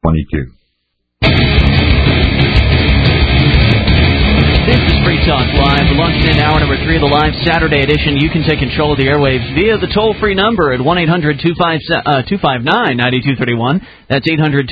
22. This is Free Talk Live. We're launching in hour number 3 of the live Saturday edition. You can take control of the airwaves via the toll-free number at 1-800-259-9231. That's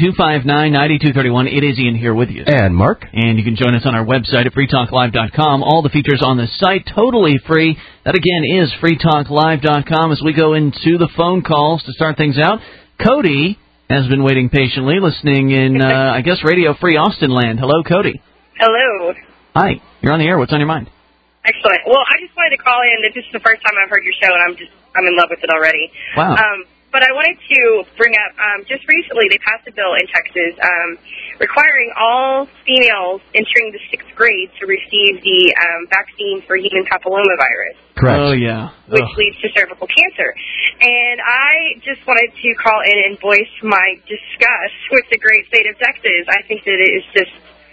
800-259-9231. It is Ian here with you. And Mark. And you can join us on our website at freetalklive.com. All the features on the site, totally free. That, again, is freetalklive.com. As we go into the phone calls to start things out, Cody has been waiting patiently, listening in, I guess, Radio Free Austin land. Hello, Cody. Hello. Hi, you're on the air. What's on your mind? Excellent. Well, I just wanted to call in. This is the first time I've heard your show, and I'm in love with it already. Wow. But I wanted to bring up, just recently they passed a bill in Texas requiring all females entering the 6th grade to receive the vaccine for human papillomavirus. Correct. Oh, yeah. Which leads to cervical cancer. And I just wanted to call in and voice my disgust with the great state of Texas. I think that it is just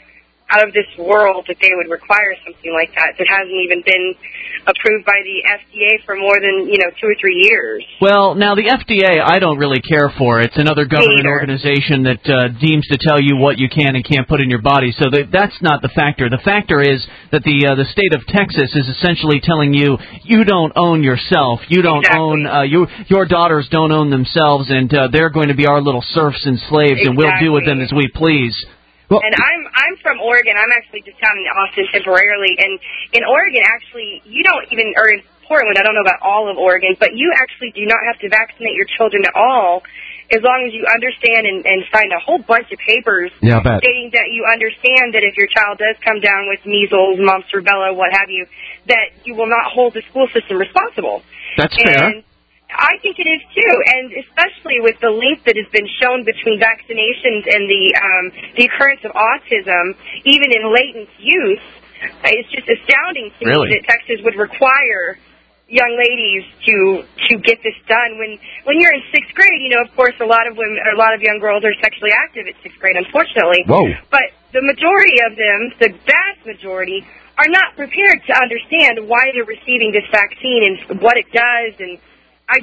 out of this world that they would require something like that hasn't even been approved by the FDA for more than 2 or 3 years. Well, now the FDA, I don't really care for. It's another government organization that deems to tell you what you can and can't put in your body. So that's not the factor. The factor is that the state of Texas is essentially telling you you don't own yourself. You don't own your daughters don't own themselves, and they're going to be our little serfs and slaves, and we'll do with them as we please. Well, and I'm from Oregon. I'm actually just down in Austin temporarily. And in Oregon, actually, you don't even, or in Portland, I don't know about all of Oregon, but you actually do not have to vaccinate your children at all as long as you understand and sign a whole bunch of papers stating that you understand that if your child does come down with measles, mumps, rubella, what have you, that you will not hold the school system responsible. That's fair. I think it is, too, and especially with the link that has been shown between vaccinations and the occurrence of autism, even in latent youth. It's just astounding to me that Texas would require young ladies to get this done. When you're in 6th grade, of course, a lot of young girls are sexually active at 6th grade, unfortunately. Whoa. But the majority of them, the vast majority, are not prepared to understand why they're receiving this vaccine and what it does, and I'm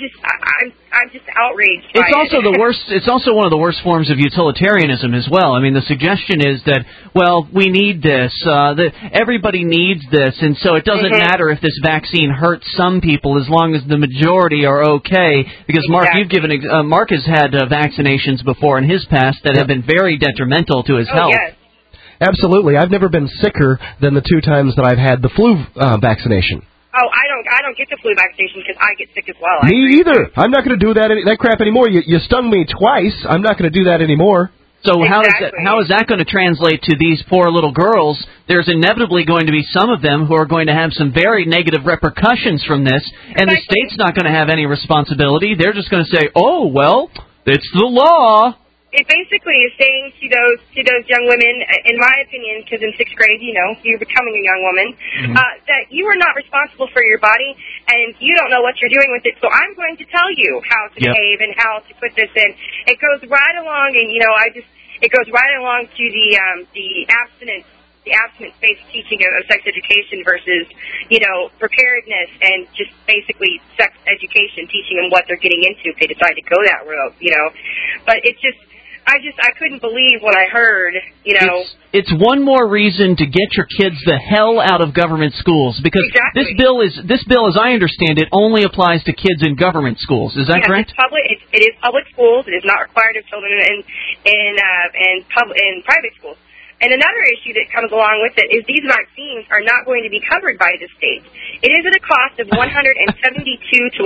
just outraged by it's also the worst. It's also one of the worst forms of utilitarianism as well. I mean, the suggestion is that, well, we need this. That everybody needs this, and so it doesn't matter if this vaccine hurts some people as long as the majority are okay. Because Mark, Mark has had vaccinations before in his past that have been very detrimental to his health. Yes. Absolutely. I've never been sicker than the 2 times that I've had the flu vaccination. Oh, I don't get the flu vaccination because I get sick as well. Me either. I'm not going to do that crap anymore. You stung me twice. I'm not going to do that anymore. So how is that going to translate to these poor little girls? There's inevitably going to be some of them who are going to have some very negative repercussions from this, and the state's not going to have any responsibility. They're just going to say, "Oh, well, it's the law." It basically is saying to those young women, in my opinion, because in 6th grade, you're becoming a young woman, that you are not responsible for your body, and you don't know what you're doing with it. So I'm going to tell you how to behave and how to put this in. It goes right along, and it goes right along to the abstinence-based teaching of sex education versus preparedness and just basically sex education, teaching them what they're getting into if they decide to go that route. But it's just. I couldn't believe what I heard, It's one more reason to get your kids the hell out of government schools, because this bill, as I understand it, only applies to kids in government schools. Is that correct? It is public schools. It is not required of children in private schools. And another issue that comes along with it is these vaccines are not going to be covered by the state. It is at a cost of $172 to $180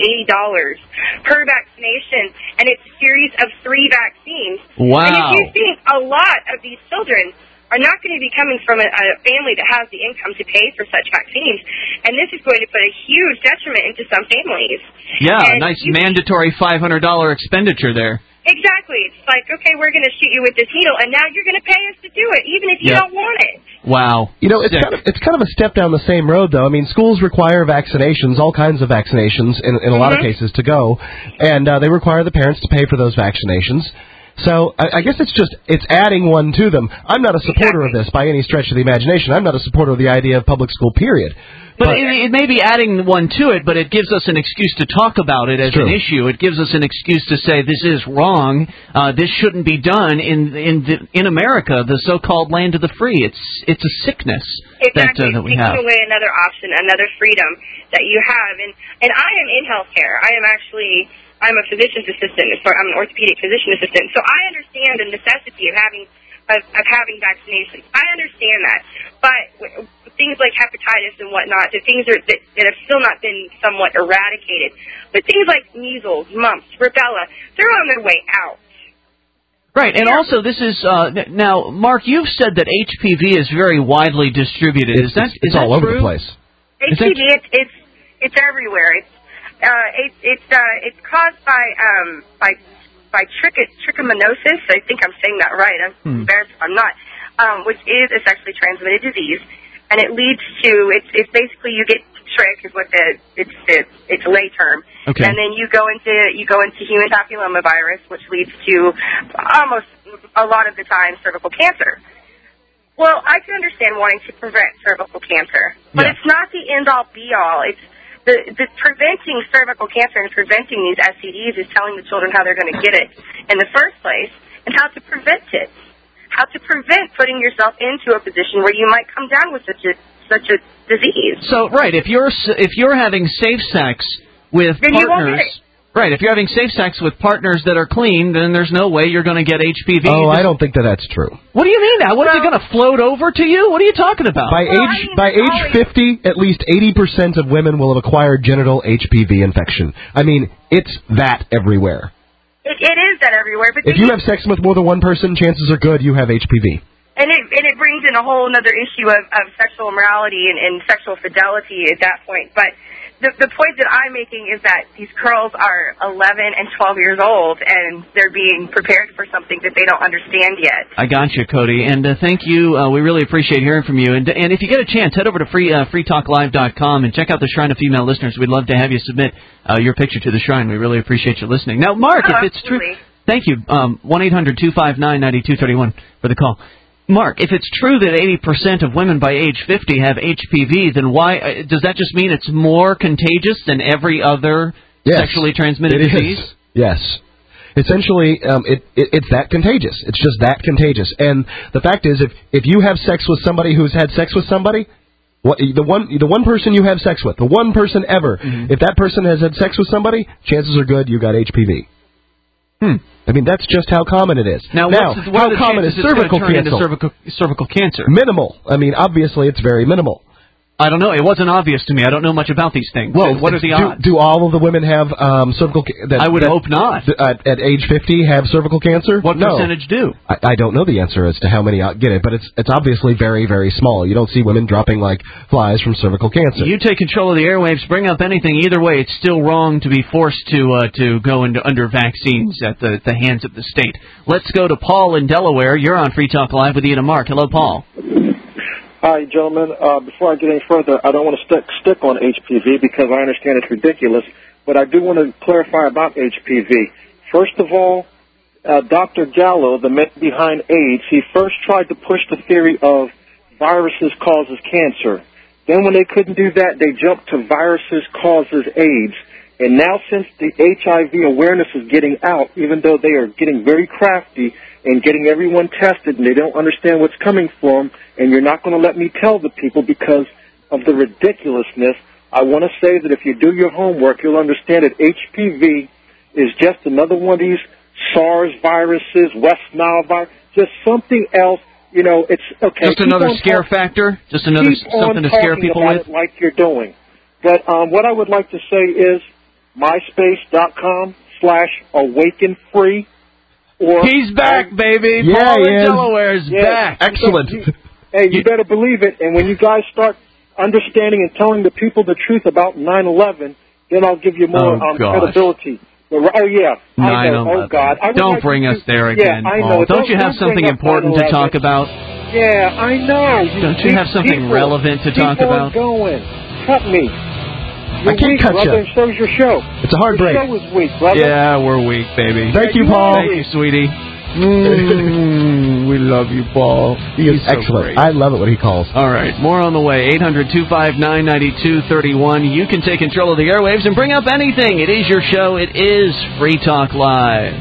per vaccination, and it's a series of 3 vaccines. Wow. And if you think a lot of these children are not going to be coming from a family that has the income to pay for such vaccines, and this is going to put a huge detriment into some families. Yeah, a nice mandatory $500 expenditure there. Exactly. It's like, okay, we're going to shoot you with this needle, and now you're going to pay us to do it, even if you don't want it. Wow. It's kind of a step down the same road, though. I mean, schools require vaccinations, all kinds of vaccinations, in a lot of cases to go, and they require the parents to pay for those vaccinations. So I guess it's adding one to them. I'm not a supporter of this by any stretch of the imagination. I'm not a supporter of the idea of public school, period. But it may be adding one to it, but it gives us an excuse to talk about it as an issue. It gives us an excuse to say this is wrong. This shouldn't be done in America, the so-called land of the free. It's a sickness that we have. Taking away another option, another freedom that you have, and I am in healthcare. I'm a physician's assistant. I'm an orthopedic physician assistant. So I understand the necessity of having vaccinations. I understand that, but things like hepatitis and whatnot, the things that have still not been somewhat eradicated. But things like measles, mumps, rubella, they're on their way out. Right, and also this is now, Mark, you've said that HPV is very widely distributed. Is that all over true? the place? HPV, it's everywhere. It's caused by trichomoniasis. I think I'm saying that right. I'm embarrassed if I'm not. Which is a sexually transmitted disease, and it leads to it's basically you get trich is what it's a lay term, okay. And then you go into human papillomavirus, which leads to almost a lot of the time cervical cancer. Well, I can understand wanting to prevent cervical cancer, but it's not the end all be all. It's the preventing cervical cancer and preventing these STDs is telling the children how they're going to get it in the first place and how to prevent it. How to prevent putting yourself into a position where you might come down with such a disease. So, right, if you're having safe sex with then partners, you won't get it. Right, if you're having safe sex with partners that are clean, then there's no way you're going to get HPV. Oh, I don't think that's true. What do you mean now? What, is it going to float over to you? What are you talking about? By age 50, at least 80% of women will have acquired genital HPV infection. I mean, it's that everywhere. It is that everywhere. But if you have sex with more than one person, chances are good you have HPV. And it brings in a whole other issue of sexual immorality and sexual fidelity at that point. But the point that I'm making is that these girls are 11 and 12 years old, and they're being prepared for something that they don't understand yet. I got you, Cody, and thank you. We really appreciate hearing from you. And if you get a chance, head over to freetalklive.com and check out the Shrine of Female Listeners. We'd love to have you submit your picture to the Shrine. We really appreciate you listening. Now, Mark, if it's true... Thank you. 1-800-259-9231 for the call. Mark, if it's true that 80% of women by age 50 have HPV, then why does that just mean it's more contagious than every other sexually transmitted disease? Yes. Essentially, it's that contagious. It's just that contagious. And the fact is, if you have sex with somebody who's had sex with somebody, the one person you have sex with, the one person ever, if that person has had sex with somebody, chances are good you got HPV. I mean, that's just how common it is. Now how common is cervical cancer? Cervical cancer? Minimal. I mean, obviously, it's very minimal. I don't know. It wasn't obvious to me. I don't know much about these things. Well, what are the odds? Do all of the women have cervical cancer? I would hope not. At age 50 have cervical cancer? What percentage do? I don't know the answer as to how many get it, but it's obviously very, very small. You don't see women dropping like flies from cervical cancer. You take control of the airwaves, bring up anything. Either way, it's still wrong to be forced to go under vaccines at the hands of the state. Let's go to Paul in Delaware. You're on Free Talk Live with Ian and Mark. Hello, Paul. Hi, gentlemen. Before I get any further, I don't want to stick on HPV because I understand it's ridiculous, but I do want to clarify about HPV. First of all, Dr. Gallo, the man behind AIDS, he first tried to push the theory of viruses causes cancer. Then when they couldn't do that, they jumped to viruses causes AIDS. And now since the HIV awareness is getting out, even though they are getting very crafty and getting everyone tested and they don't understand what's coming from, and you're not going to let me tell the people because of the ridiculousness, I want to say that if you do your homework, you'll understand that HPV is just another one of these SARS viruses, West Nile virus, just something else. You know, it's okay. Just another scare factor? Just another something to scare people with? Like you're doing. But what I would like to say is myspace.com/awakenfree. He's back, baby. Yeah, Paul in Delaware is back. Excellent. Hey, you better believe it. And when you guys start understanding and telling the people the truth about 9/11, then I'll give you more credibility. Oh, yeah. I know. Oh, God. Don't bring us there again, Paul. Don't you have something important to talk about? Yeah, I know. Don't you have something relevant to talk about? Keep on going. Cut me. I can't cut you. So is your show. It's a hard break. Your show is weak, brother. Yeah, we're weak, baby. Thank you, Paul. Thank you, sweetie. We love you, Paul. He is excellent. I love it when he calls. All right, more on the way. 800-259-9231. You can take control of the airwaves and bring up anything. It is your show. It is Free Talk Live.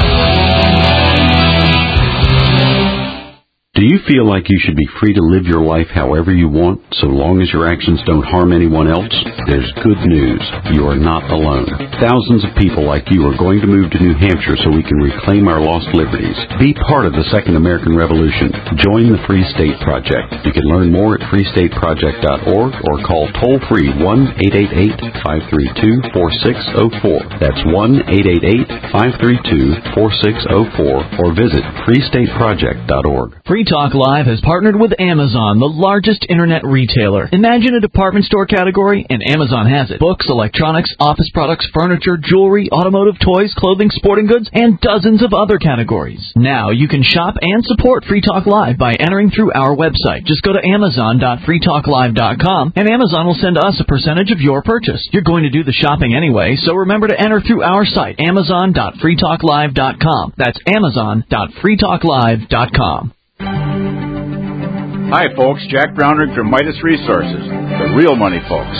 Do you feel like you should be free to live your life however you want, so long as your actions don't harm anyone else? There's good news. You are not alone. Thousands of people like you are going to move to New Hampshire so we can reclaim our lost liberties. Be part of the Second American Revolution. Join the Free State Project. You can learn more at freestateproject.org or call toll-free 1-888-532-4604. That's 1-888-532-4604 or visit freestateproject.org. Free Talk Live has partnered with Amazon, the largest internet retailer. Imagine a department store category, and Amazon has it. Books, electronics, office products, furniture, jewelry, automotive, toys, clothing, sporting goods, and dozens of other categories. Now you can shop and support Free Talk Live by entering through our website. Just go to amazon.freetalklive.com, and Amazon will send us a percentage of your purchase. You're going to do the shopping anyway, so remember to enter through our site, amazon.freetalklive.com. That's amazon.freetalklive.com. Hi, folks. Jack Brownrigg from Midas Resources, the real money folks.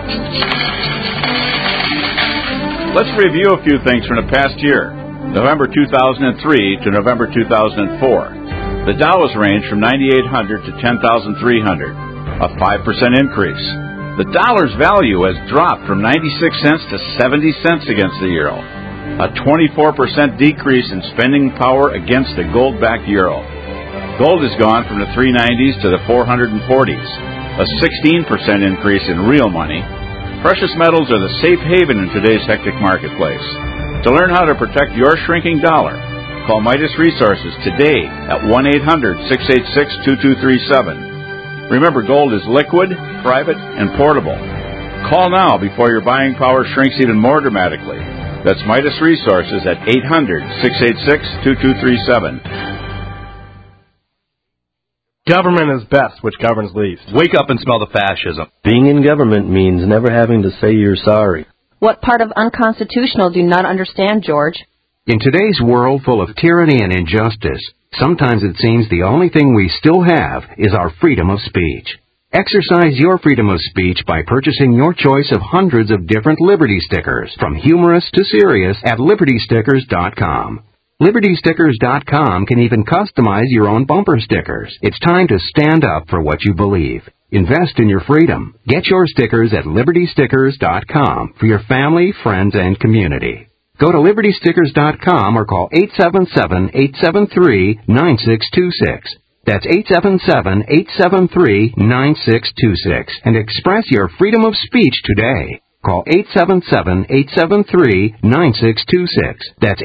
Let's review a few things from the past year, November 2003 to November 2004. The Dow was ranged from 9,800 to 10,300, a 5% increase. The dollar's value has dropped from 96 cents to 70 cents against the euro, a 24% decrease in spending power against the gold-backed euro. Gold has gone from the 390s to the 440s, a 16% increase in real money. Precious metals are the safe haven in today's hectic marketplace. To learn how to protect your shrinking dollar, call Midas Resources today at 1-800-686-2237. Remember, gold is liquid, private, and portable. Call now before your buying power shrinks even more dramatically. That's Midas Resources at 800-686-2237. Government is best, which governs least. Wake up and smell the fascism. Being in government means never having to say you're sorry. What part of unconstitutional do you not understand, George? In today's world full of tyranny and injustice, sometimes it seems the only thing we still have is our freedom of speech. Exercise your freedom of speech by purchasing your choice of hundreds of different Liberty stickers, from humorous to serious, at LibertyStickers.com. LibertyStickers.com can even customize your own bumper stickers. It's time to stand up for what you believe. Invest in your freedom. Get your stickers at LibertyStickers.com for your family, friends, and community. Go to LibertyStickers.com or call 877-873-9626. That's 877-873-9626 and express your freedom of speech today. Call 877-873-9626. That's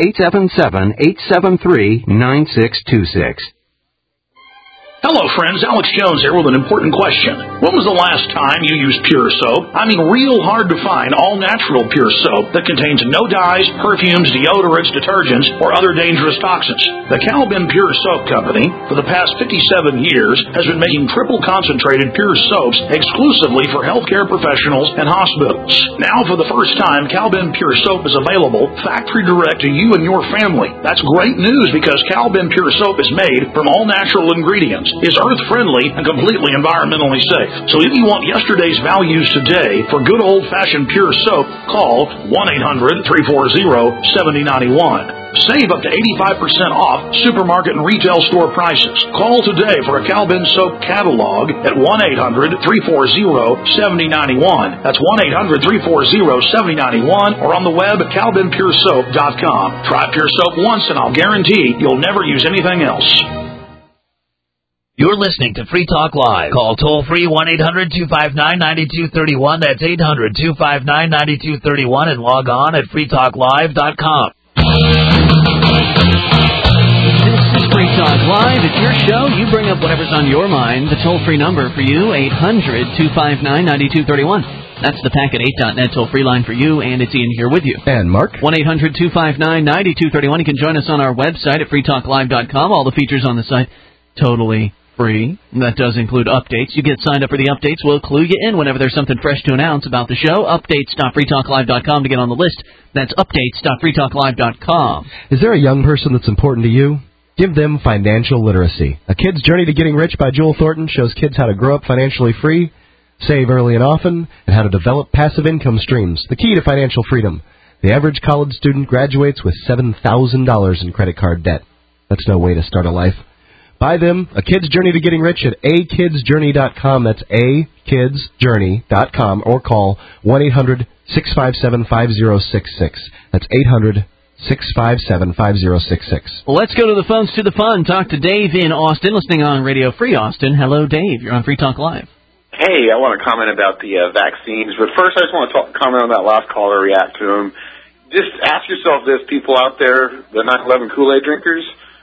877-873-9626. Hello, friends. Alex Jones here with an important question. When was the last time you used Pure Soap? I mean, real hard to find all-natural Pure Soap that contains no dyes, perfumes, deodorants, detergents, or other dangerous toxins. The Calvin Pure Soap Company, for the past 57 years, has been making triple-concentrated Pure Soaps exclusively for healthcare professionals and hospitals. Now, for the first time, Calvin Pure Soap is available factory direct to you and your family. That's great news because Calvin Pure Soap is made from all-natural ingredients, is earth-friendly, and completely environmentally safe. So if you want yesterday's values today for good old-fashioned Pure Soap, call 1-800-340-7091. Save up to 85% off supermarket and retail store prices. Call today for a Calvin Soap catalog at 1-800-340-7091. That's 1-800-340-7091 or on the web at CalvinPureSoap.com. Try Pure Soap once and I'll guarantee you'll never use anything else. You're listening to Free Talk Live. Call toll-free 1-800-259-9231. That's 800-259-9231 and log on at freetalklive.com. This is Free Talk Live. It's your show. You bring up whatever's on your mind. The toll-free number for you, 800-259-9231. That's the Packet8.net toll-free line for you, and it's Ian here with you. And Mark. 1-800-259-9231. You can join us on our website at freetalklive.com. All the features on the site totally free. That does include updates. You get signed up for the updates. We'll clue you in whenever there's something fresh to announce about the show. Updates.freetalklive.com to get on the list. That's updates.freetalklive.com. Is there a young person that's important to you? Give them financial literacy. A Kid's Journey to Getting Rich by Jewel Thornton shows kids how to grow up financially free, save early and often, and how to develop passive income streams, the key to financial freedom. The average college student graduates with $7,000 in credit card debt. That's no way to start a life. Buy them, A Kid's Journey to Getting Rich, at akidsjourney.com. That's akidsjourney.com, or call 1-800-657-5066. That's 800-657-5066. Well, let's go to the phones to the fun. Talk to Dave in Austin, listening on Radio Free Austin. Hello, Dave. You're on Free Talk Live. Hey, I want to comment about the vaccines, but first I just want to comment on that last caller, react to him. Just ask yourself this, people out there, the 9/11 Kool-Aid drinkers.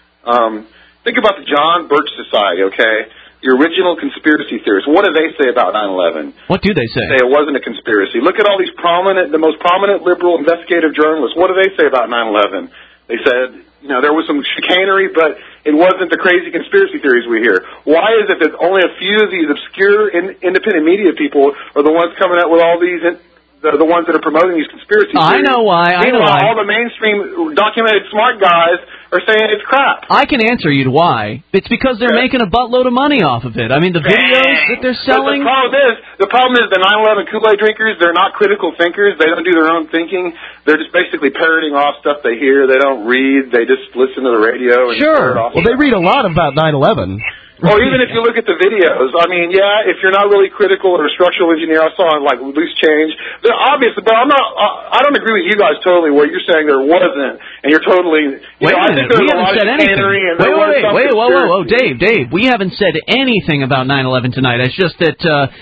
Think about the John Birch Society, okay? The original conspiracy theorists. What do they say about 9/11? What do they say? They say it wasn't a conspiracy. Look at all these the most prominent liberal investigative journalists. What do they say about 9/11? They said, there was some chicanery, but it wasn't the crazy conspiracy theories we hear. Why is it that only a few of these obscure independent media people are the ones coming out with all these, the ones that are promoting these conspiracy theories? I know why. Meanwhile, all the mainstream documented smart guys are saying it's crap. I can answer you why. It's because they're making a buttload of money off of it. I mean, the videos that they're selling. But the problem is the 9/11 Kool-Aid drinkers, they're not critical thinkers. They don't do their own thinking. They're just basically parroting off stuff they hear. They don't read. They just listen to the radio. And Sure. Well, they read a lot about 9/11. Or even if you look at the videos, I mean, yeah, if you're not really critical or a structural engineer, I saw like Loose Change. They're obvious, but I don't agree with you guys totally where you're saying there wasn't, and you're totally. Wait a minute, we haven't said anything. Whoa, Dave, we haven't said anything about 9/11 tonight. It's just that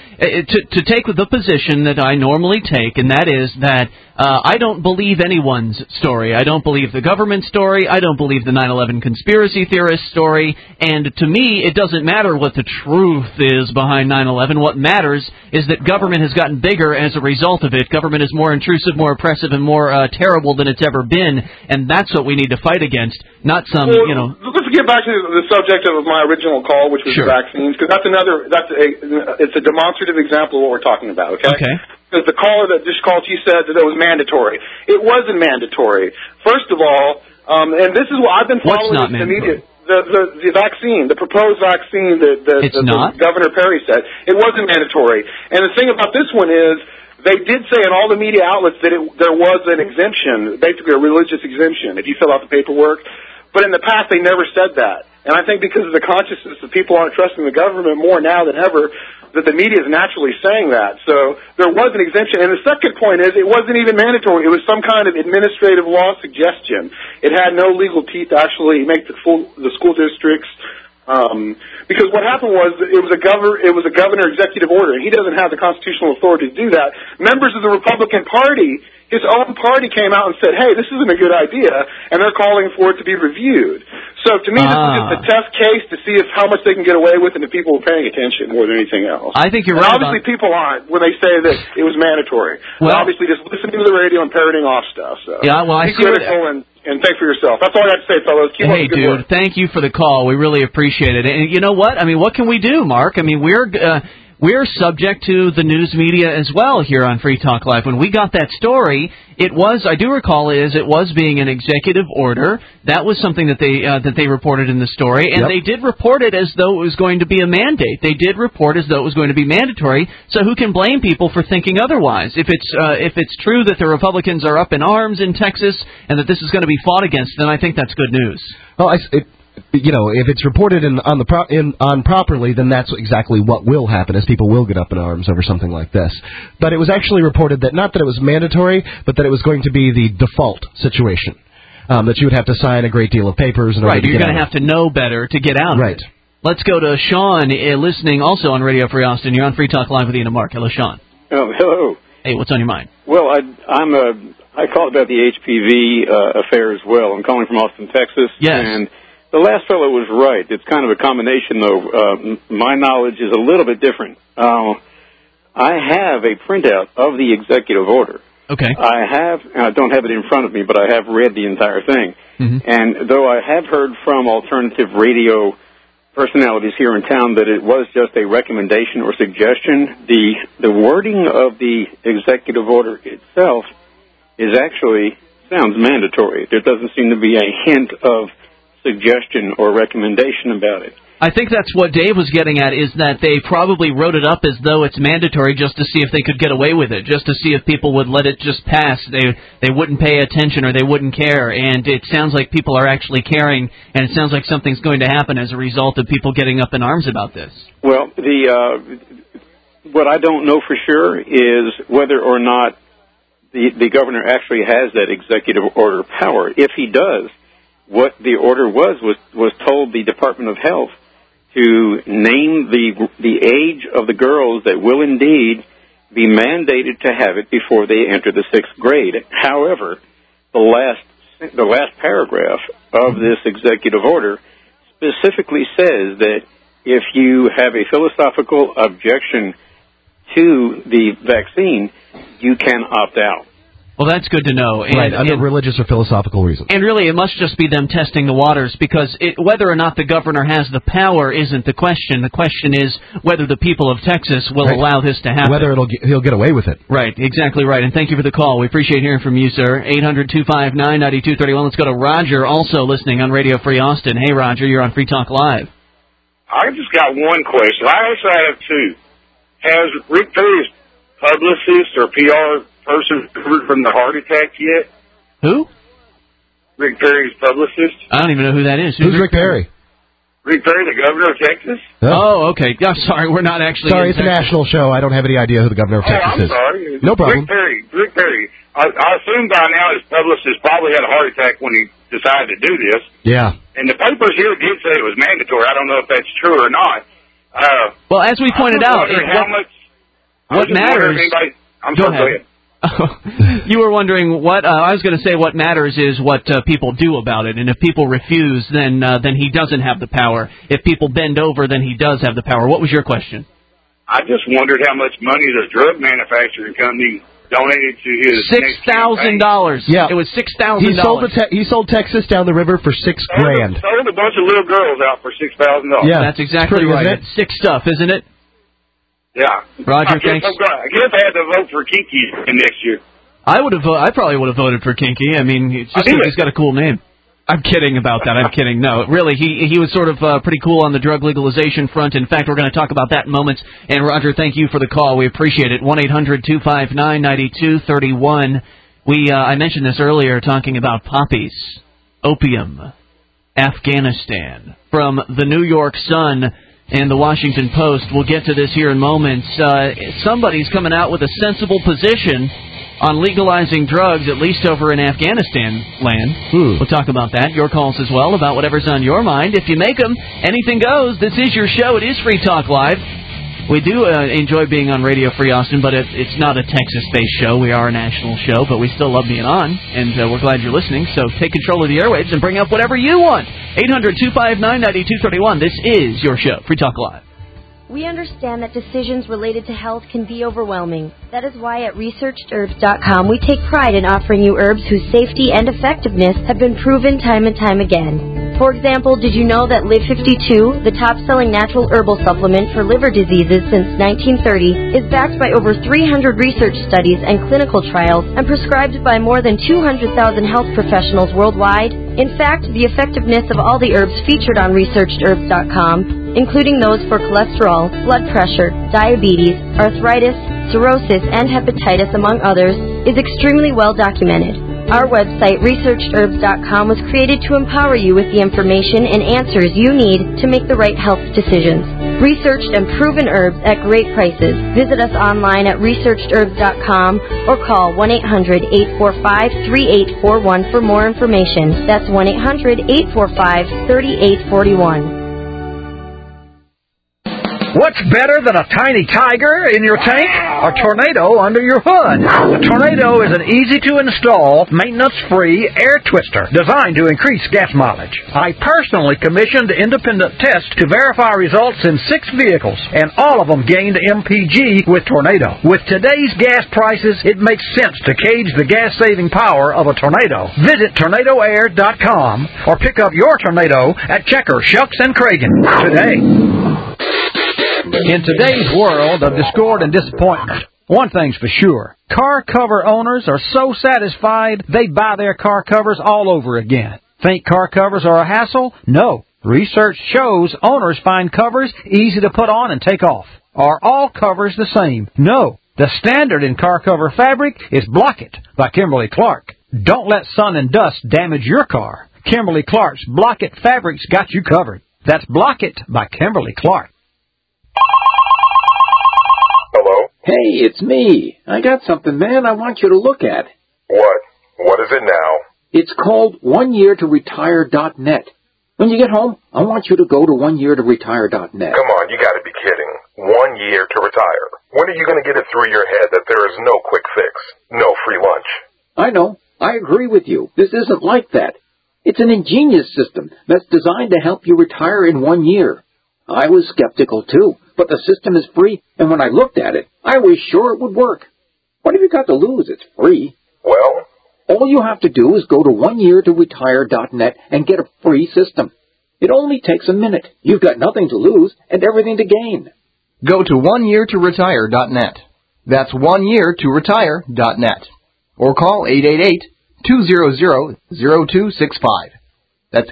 to take the position that I normally take, and that is that I don't believe anyone's story. I don't believe the government story. I don't believe the 9/11 conspiracy theorist story. And to me, it doesn't matter what the truth is behind 9/11. What matters is that government has gotten bigger as a result of it. Government is more intrusive, more oppressive, and more terrible than it's ever been. And that's what we need to fight against, not some, Let's get back to the subject of my original call, which was vaccines, because it's a demonstrative example of what we're talking about, okay? Because the caller that just called, you said that it was mandatory. It wasn't mandatory. First of all, and this is what I've been following in the media. The vaccine, the proposed vaccine that Governor Perry said, it wasn't mandatory. And the thing about this one is, they did say in all the media outlets that there was an exemption, basically a religious exemption, if you fill out the paperwork. But in the past, they never said that. And I think because of the consciousness that people aren't trusting the government more now than ever, that the media is naturally saying that. So there was an exemption. And the second point is it wasn't even mandatory. It was some kind of administrative law suggestion. It had no legal teeth to actually make the school districts. Because what happened was it was a governor executive order, and he doesn't have the constitutional authority to do that. Members of the Republican Party, his own party, came out and said, hey, this isn't a good idea, and they're calling for it to be reviewed. So to me, this is just a test case to see how much they can get away with and if people are paying attention more than anything else. I think you're and right. Obviously, people aren't when they say that it was mandatory. Well, obviously, just listening to the radio and parroting off stuff. So yeah, well, I see. And think for yourself. That's all I got to say, fellas. Keep up the good work. Thank you for the call. We really appreciate it. And you know what? I mean, what can we do, Mark? I mean, we're subject to the news media as well here on Free Talk Live. When we got that story, I do recall it was being an executive order. That was something that they reported in the story, and they did report it as though it was going to be a mandate. They did report as though it was going to be mandatory. So who can blame people for thinking otherwise? If it's true that the Republicans are up in arms in Texas and that this is going to be fought against, then I think that's good news. Well, if it's reported on properly, then that's exactly what will happen, is people will get up in arms over something like this. But it was actually reported that not that it was mandatory, but that it was going to be the default situation, that you would have to sign a great deal of papers in order to get out. Right, you're going to have to know better to get out of it. Let's go to Sean, listening also on Radio Free Austin. You're on Free Talk Live with Ian and Mark. Hello, Sean. Oh, hello. Hey, what's on your mind? Well, I called about the HPV affair as well. I'm calling from Austin, Texas. Yes. And the last fellow was right. It's kind of a combination, though. My knowledge is a little bit different. I have a printout of the executive order. Okay. I don't have it in front of me, but I have read the entire thing. Mm-hmm. And though I have heard from alternative radio personalities here in town that it was just a recommendation or suggestion, the wording of the executive order itself sounds mandatory. There doesn't seem to be a hint of suggestion or recommendation about it. I think that's what Dave was getting at, is that they probably wrote it up as though it's mandatory just to see if they could get away with it, just to see if people would let it just pass. They wouldn't pay attention or they wouldn't care, and it sounds like people are actually caring, and it sounds like something's going to happen as a result of people getting up in arms about this. Well, what I don't know for sure is whether or not the governor actually has that executive order power. If he does, what the order was told the Department of Health to name the age of the girls that will indeed be mandated to have it before they enter the 6th grade. However, the last paragraph of this executive order specifically says that if you have a philosophical objection to the vaccine, you can opt out. Well, that's good to know. Right, under religious or philosophical reasons. And really, it must just be them testing the waters, because whether or not the governor has the power isn't the question. The question is whether the people of Texas will allow this to happen. Whether he'll get away with it. Right, exactly right. And thank you for the call. We appreciate hearing from you, sir. 800-259-9231. Let's go to Roger, also listening on Radio Free Austin. Hey, Roger, you're on Free Talk Live. I just got one question. I actually have two. Has Rick Perry's publicist or PR person recovered from the heart attack yet? Who? Rick Perry's publicist. I don't even know who that is. Who's Rick Perry? Rick Perry, the governor of Texas. Oh, okay. I'm sorry, we're not actually. Sorry, it's a national show. I don't have any idea who the governor of Texas is. I'm sorry. No problem. Rick Perry. I assume by now his publicist probably had a heart attack when he decided to do this. Yeah. And the papers here did say it was mandatory. I don't know if that's true or not. Well, as we pointed out, what matters. Go ahead. You were wondering what I was going to say. What matters is what people do about it, and if people refuse, then he doesn't have the power. If people bend over, then he does have the power. What was your question? I just wondered how much money the drug manufacturing company donated to his $6,000. Yeah, it was $6,000. He sold Texas down the river for $6,000. Sold a bunch of little girls out for $6,000. Yeah, that's exactly right. It's sick stuff, isn't it? Yeah. Roger, thanks. I guess I had to vote for Kinky next year. I probably would have voted for Kinky. I mean, it's just he's got a cool name. I'm kidding about that. I'm kidding. No, really, he was sort of pretty cool on the drug legalization front. In fact, we're going to talk about that in moments. And, Roger, thank you for the call. We appreciate it. 1-800-259-9231. I mentioned this earlier, talking about poppies, opium, Afghanistan. From the New York Sun and the Washington Post. We'll get to this here in moments. Somebody's coming out with a sensible position on legalizing drugs, at least over in Afghanistan land. We'll talk about that. Your calls as well about whatever's on your mind. If you make them, anything goes. This is your show. It is Free Talk Live. We do enjoy being on Radio Free Austin, but it's not a Texas-based show. We are a national show, but we still love being on, and we're glad you're listening. So take control of the airwaves and bring up whatever you want. 800-259-9231. This is your show, Free Talk Live. We understand that decisions related to health can be overwhelming. That is why at ResearchedHerbs.com we take pride in offering you herbs whose safety and effectiveness have been proven time and time again. For example, did you know that Live 52, the top-selling natural herbal supplement for liver diseases since 1930, is backed by over 300 research studies and clinical trials and prescribed by more than 200,000 health professionals worldwide? In fact, the effectiveness of all the herbs featured on ResearchedHerbs.com, including those for cholesterol, blood pressure, diabetes, arthritis, cirrhosis, and hepatitis, among others, is extremely well documented. Our website, ResearchedHerbs.com, was created to empower you with the information and answers you need to make the right health decisions. Researched and proven herbs at great prices. Visit us online at ResearchedHerbs.com or call 1-800-845-3841 for more information. That's 1-800-845-3841. What's better than a tiny tiger in your tank? A tornado under your hood. The Tornado is an easy-to-install, maintenance-free air twister designed to increase gas mileage. I personally commissioned independent tests to verify results in 6 vehicles, and all of them gained MPG with Tornado. With today's gas prices, it makes sense to gauge the gas-saving power of a Tornado. Visit TornadoAir.com or pick up your Tornado at Checker, Shucks, and Cragen today. In today's world of discord and disappointment, one thing's for sure. Car cover owners are so satisfied they buy their car covers all over again. Think car covers are a hassle? No. Research shows owners find covers easy to put on and take off. Are all covers the same? No. The standard in car cover fabric is Block It by Kimberly-Clark. Don't let sun and dust damage your car. Kimberly-Clark's Block It fabrics got you covered. That's Block It by Kimberly-Clark. Hello? Hey, it's me. I got something, man, I want you to look at. What? What is it now? It's called oneyeartoretire.net. When you get home, I want you to go to oneyeartoretire.net. Come on, you gotta be kidding. 1 year to retire. When are you gonna get it through your head that there is no quick fix, no free lunch? I know. I agree with you. This isn't like that. It's an ingenious system that's designed to help you retire in 1 year. I was skeptical too, but the system is free, and when I looked at it, I was sure it would work. What have you got to lose? It's free. Well? All you have to do is go to oneyeartoretire.net and get a free system. It only takes a minute. You've got nothing to lose and everything to gain. Go to oneyeartoretire.net. That's oneyeartoretire.net. Or call 888-200-0265. That's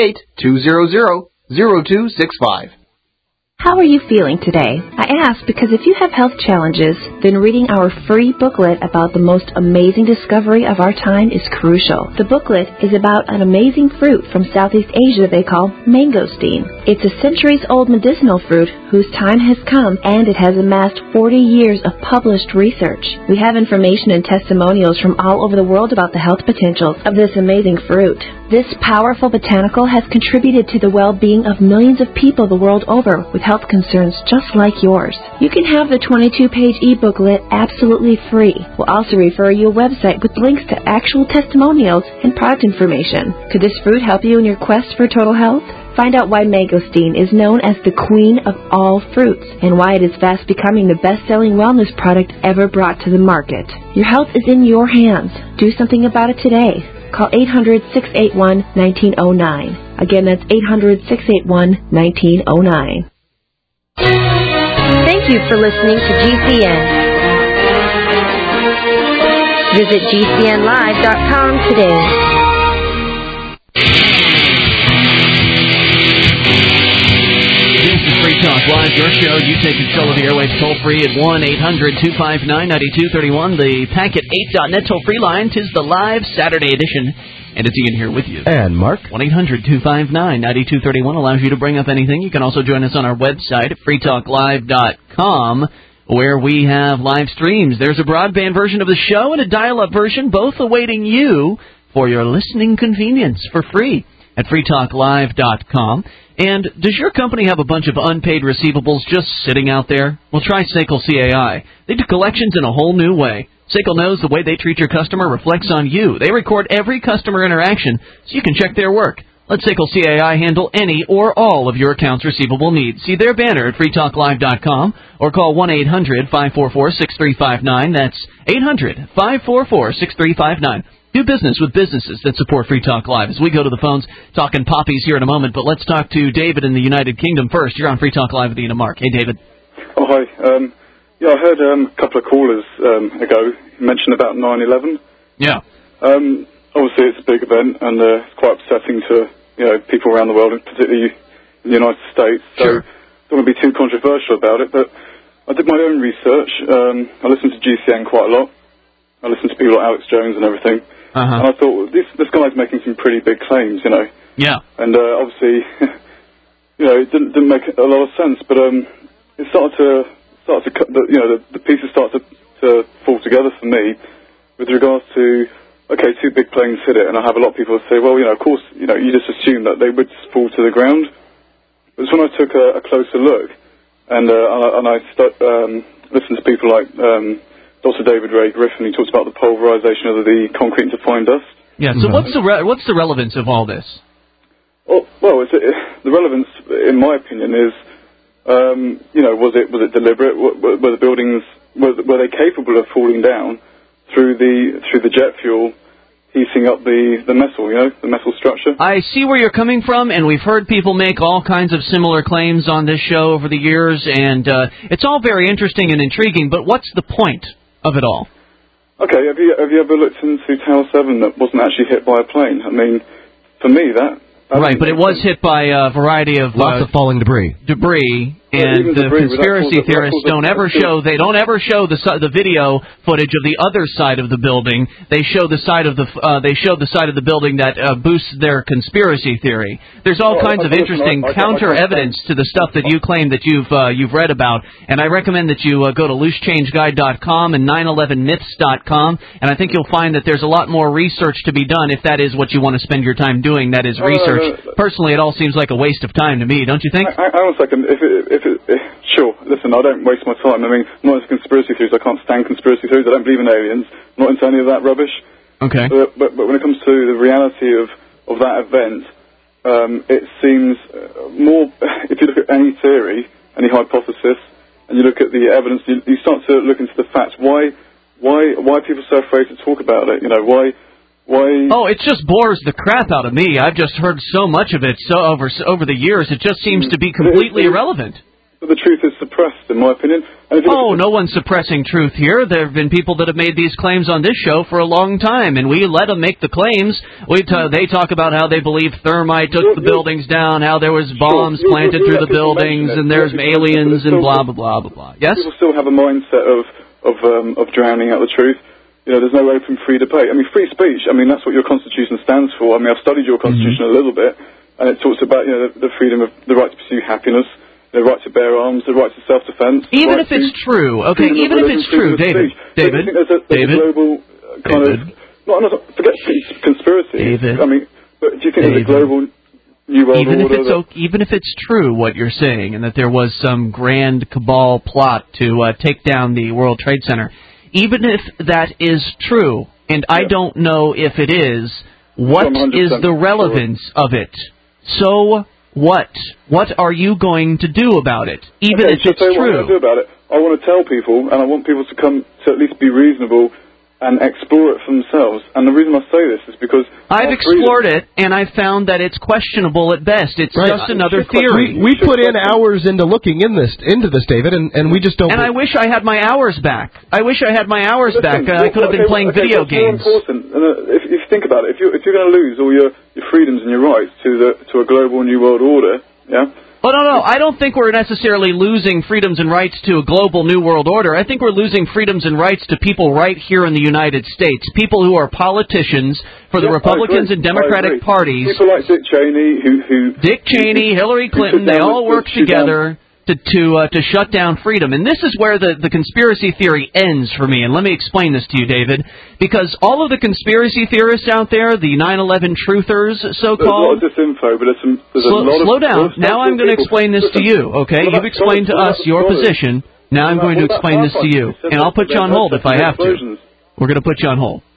888-200-0265. How are you feeling today? I ask because if you have health challenges, then reading our free booklet about the most amazing discovery of our time is crucial. The booklet is about an amazing fruit from Southeast Asia they call mangosteen. It's a centuries-old medicinal fruit whose time has come, and it has amassed 40 years of published research. We have information and testimonials from all over the world about the health potentials of this amazing fruit. This powerful botanical has contributed to the well-being of millions of people the world over with health concerns just like yours. You can have the 22-page e-booklet absolutely free. We'll also refer you a website with links to actual testimonials and product information. Could this fruit help you in your quest for total health? Find out why mangosteen is known as the queen of all fruits and why it is fast becoming the best-selling wellness product ever brought to the market. Your health is in your hands. Do something about it today. Call 800-681-1909. Again, that's 800-681-1909. Thank you for listening to GCN. Visit GCNlive.com today. This is Free Talk Live, your show. You take control of the airwaves toll-free at 1-800-259-9231. The Packet8.net toll-free line. 'Tis the live Saturday edition. And it's Ian here with you. And Mark. 1-800-259-9231 allows you to bring up anything. You can also join us on our website at freetalklive.com, where we have live streams. There's a broadband version of the show and a dial-up version, both awaiting you for your listening convenience for free at freetalklive.com. And does your company have a bunch of unpaid receivables just sitting out there? Well, try SACL CAI. They do collections in a whole new way. SACL knows the way they treat your customer reflects on you. They record every customer interaction so you can check their work. Let SACL CAI handle any or all of your accounts receivable needs. See their banner at freetalklive.com or call 1-800-544-6359. That's 800-544-6359. Do business with businesses that support Free Talk Live. As we go to the phones, talking poppies here in a moment, but let's talk to David in the United Kingdom first. You're on Free Talk Live with Ian and Mark. Hey, David. Oh, hi. Yeah, I heard a couple of callers ago mention about 9/11. Yeah. Obviously, it's a big event, and it's quite upsetting to people around the world, and particularly in the United States. So, don't want to be too controversial about it, but I did my own research. I listened to GCN quite a lot. I listened to people like Alex Jones and everything. And I thought, this guy's making some pretty big claims, Yeah. And obviously, it didn't make a lot of sense, but it started to cut. The pieces start to fall together for me with regards to, okay, two big planes hit it, and I have a lot of people say, well, of course, you just assume that they would fall to the ground. But it's when I took a closer look, and I listened to people like Dr. David Ray Griffin. He talks about the pulverization of the concrete into fine dust. Yeah. So what's the relevance of all this? Well, the relevance, in my opinion, is was it deliberate? Were the buildings were they capable of falling down through the jet fuel heating up the metal, the metal structure? I see where you're coming from, and we've heard people make all kinds of similar claims on this show over the years, and it's all very interesting and intriguing. But what's the point of it all? Okay, have you ever looked into Tower 7 that wasn't actually hit by a plane? I mean, for me, that... Right, but it was hit by a variety of lots of falling debris. And the conspiracy theorists don't ever show the video footage of the other side of the building. They show the side of the building that boosts their conspiracy theory. There's all kinds of interesting counter evidence to the stuff that you claim that you've read about. And I recommend that you go to loosechangeguide.com and 911myths.com, and I think you'll find that there's a lot more research to be done if that is what you want to spend your time doing. That is research. Personally, it all seems like a waste of time to me. Don't you think? Hang on a second. Sure, listen, I don't waste my time. I mean, not into conspiracy theories. I can't stand conspiracy theories. I don't believe in aliens. I'm not into any of that rubbish. Okay. But when it comes to the reality of that event, it seems more, if you look at any theory, any hypothesis, and you look at the evidence, you start to look into the facts. Why are people so afraid to talk about it? You know, why? Oh, it just bores the crap out of me. I've just heard so much of it over the years. It just seems to be completely irrelevant. But the truth is suppressed, in my opinion. No one's suppressing truth here. There have been people that have made these claims on this show for a long time, and we let them make the claims. They talk about how they believe thermite took the buildings down, how there was bombs planted through the buildings, and there's aliens, and blah, blah, blah, blah, blah. Yes? People still have a mindset of drowning out the truth. You know, there's no open free debate. I mean, free speech, I mean, that's what your Constitution stands for. I mean, I've studied your Constitution a little bit, and it talks about, you know, the freedom of the right to pursue happiness, the right to bear arms, the right to self-defense. Even if it's true, okay, even if it's true, David. There's a global kind of, forget conspiracy. David. I mean, but do you think there's a global New World Order? Even if it's true what you're saying, and that there was some grand cabal plot to take down the World Trade Center, even if that is true, and I don't know if it is, what is the relevance of it? So what? What are you going to do about it, even if it's true? What I'm going to do about it, I want to tell people, and I want people to come to at least be reasonable and explore it for themselves. And the reason I say this is because I've explored it, and I've found that it's questionable at best. It's just another theory. We put in hours into looking into this, David, and we just don't. And I wish I had my hours back. I could have been playing video games. Important, if you think about it, if you're going to lose all your freedoms and your rights to a global New World Order, yeah. Well, no, I don't think we're necessarily losing freedoms and rights to a global New World Order. I think we're losing freedoms and rights to people right here in the United States, people who are politicians for the Republicans and Democratic parties. People like Dick Cheney, Dick Cheney, Hillary Clinton, they all work together to shut down freedom. And this is where the conspiracy theory ends for me. And let me explain this to you, David. Because all of the conspiracy theorists out there, the 9/11 truthers, so-called... There's a lot of disinfo, but there's a lot of... Slow down. Now I'm going to explain this to you, okay? You've explained to us your position. Now I'm going to explain this to you. And I'll put you on hold if I have to. We're going to put you on hold.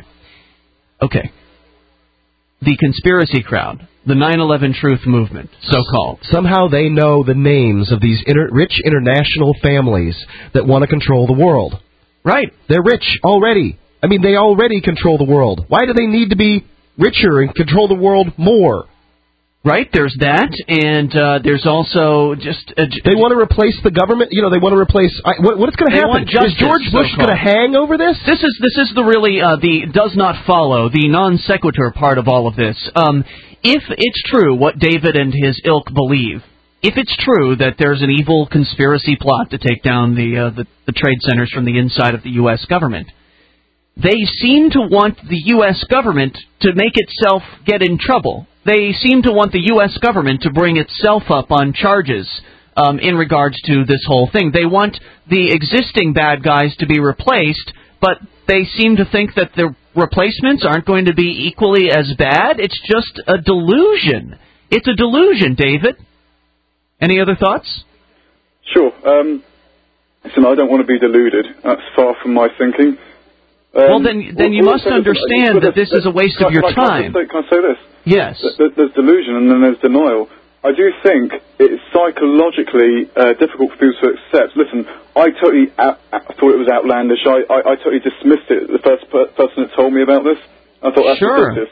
Okay. The conspiracy crowd, the 9/11 truth movement, so-called. Somehow they know the names of these rich international families that want to control the world. Right. They're rich already. I mean, they already control the world. Why do they need to be richer and control the world more? Right, there's that, and there's also just... they want to replace the government? You know, they want to replace... What's going to happen? Is George Bush going to hang over this? This is the really, the does not follow, the non sequitur part of all of this. If it's true what David and his ilk believe, if it's true that there's an evil conspiracy plot to take down the trade centers from the inside of the U.S. government, they seem to want the U.S. government to make itself get in trouble. They seem to want the U.S. government to bring itself up on charges in regards to this whole thing. They want the existing bad guys to be replaced, but they seem to think that the replacements aren't going to be equally as bad. It's just a delusion. It's a delusion, David. Any other thoughts? Sure. Listen, I don't want to be deluded. That's far from my thinking. Well, then you must understand that this is a waste of your time. Can I say this? Yes. There's delusion and then there's denial. I do think it's psychologically difficult for people to accept. Listen, I totally thought it was outlandish. I totally dismissed it. The first person that told me about this, I thought that's ridiculous.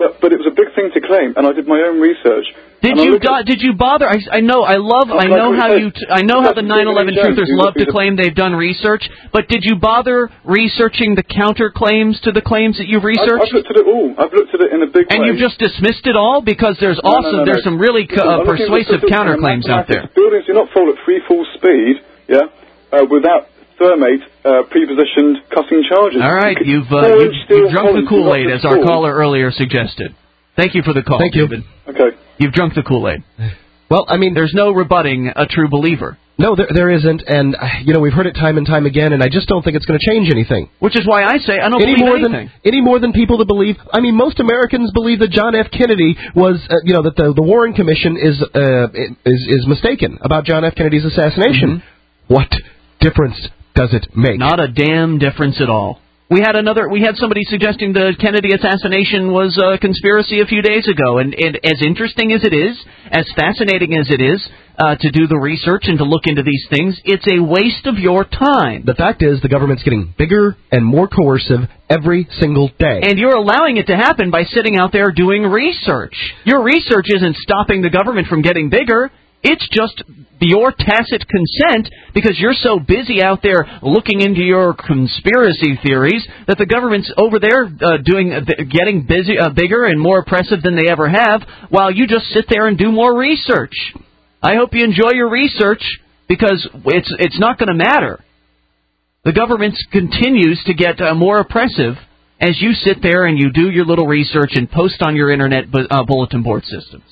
But it was a big thing to claim, and I did my own research. Did you bother? I know how the 9/11 truthers love to claim they've done research, but did you bother researching the counterclaims to the claims that you've researched? I've looked at it all. I've looked at it in a big way. And you've just dismissed it all because there's there's some really persuasive counterclaims out there. Buildings do not fall at free fall speed, without thermate prepositioned cutting charges. All right, you've drunk the Kool-Aid, as our caller earlier suggested. Thank you for the call, David. Okay. You've drunk the Kool-Aid. Well, I mean, there's no rebutting a true believer. No, there isn't, and we've heard it time and time again, and I just don't think it's going to change anything. Which is why I say I don't believe anything. Any more than people to believe. I mean, most Americans believe that John F. Kennedy was, that the Warren Commission is mistaken about John F. Kennedy's assassination. Mm-hmm. What difference does it make? Not a damn difference at all. We had somebody suggesting the Kennedy assassination was a conspiracy a few days ago, and as interesting as it is, as fascinating as it is to do the research and to look into these things, it's a waste of your time. The fact is, the government's getting bigger and more coercive every single day. And you're allowing it to happen by sitting out there doing research. Your research isn't stopping the government from getting bigger. It's just your tacit consent because you're so busy out there looking into your conspiracy theories that the government's over there getting bigger and more oppressive than they ever have, while you just sit there and do more research. I hope you enjoy your research because it's not going to matter. The government continues to get more oppressive as you sit there and you do your little research and post on your internet bulletin board systems.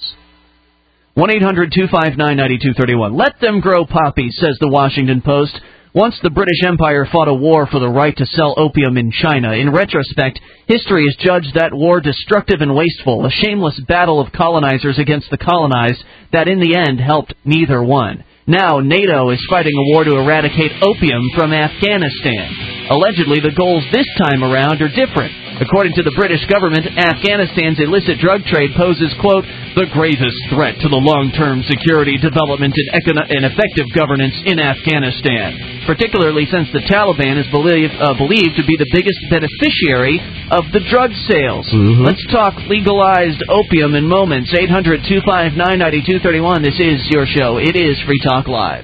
1-800-259-9231. Let them grow poppies, says the Washington Post. Once the British Empire fought a war for the right to sell opium in China. In retrospect, history has judged that war destructive and wasteful, a shameless battle of colonizers against the colonized that in the end helped neither one. Now NATO is fighting a war to eradicate opium from Afghanistan. Allegedly, the goals this time around are different. According to the British government, Afghanistan's illicit drug trade poses, quote, the gravest threat to the long-term security, development, and effective governance in Afghanistan, particularly since the Taliban is believed to be the biggest beneficiary of the drug sales. Mm-hmm. Let's talk legalized opium in moments. 800-259-9231. This is your show. It is Free Talk Live.